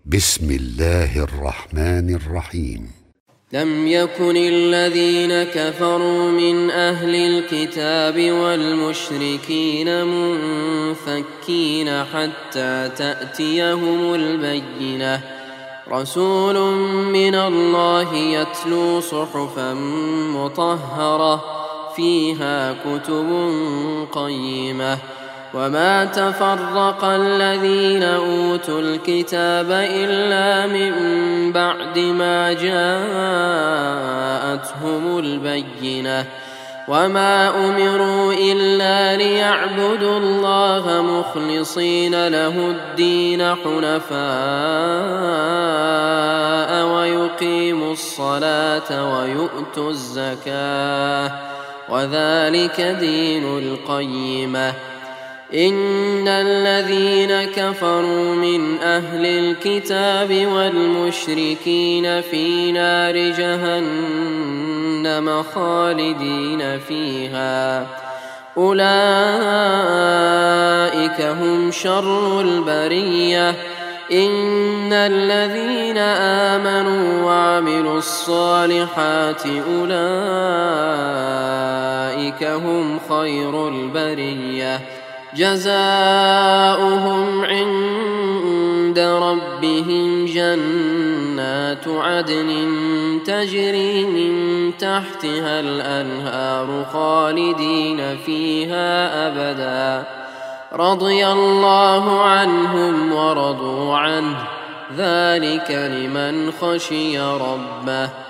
بسم الله الرحمن الرحيم. لم يكن الذين كفروا من أهل الكتاب والمشركين منفكين حتى تأتيهم البينة. رسول من الله يتلو صحفا مطهرة فيها كتب قيمة. وما تفرق الذين أوتوا الكتاب إلا من بعد ما جاءتهم البينة. وما أمروا إلا ليعبدوا الله مخلصين له الدين حنفاء ويقيموا الصلاة ويؤتوا الزكاة وذلك دين القيمة. إن الذين كفروا من أهل الكتاب والمشركين في نار جهنم خالدين فيها أولئك هم شر البرية. إن الذين آمنوا وعملوا الصالحات أولئك هم خير البرية. جزاؤهم عند ربهم جنات عدن تجري من تحتها الأنهار خالدين فيها أبدا. رضي الله عنهم ورضوا عنه ذلك لمن خشي ربه.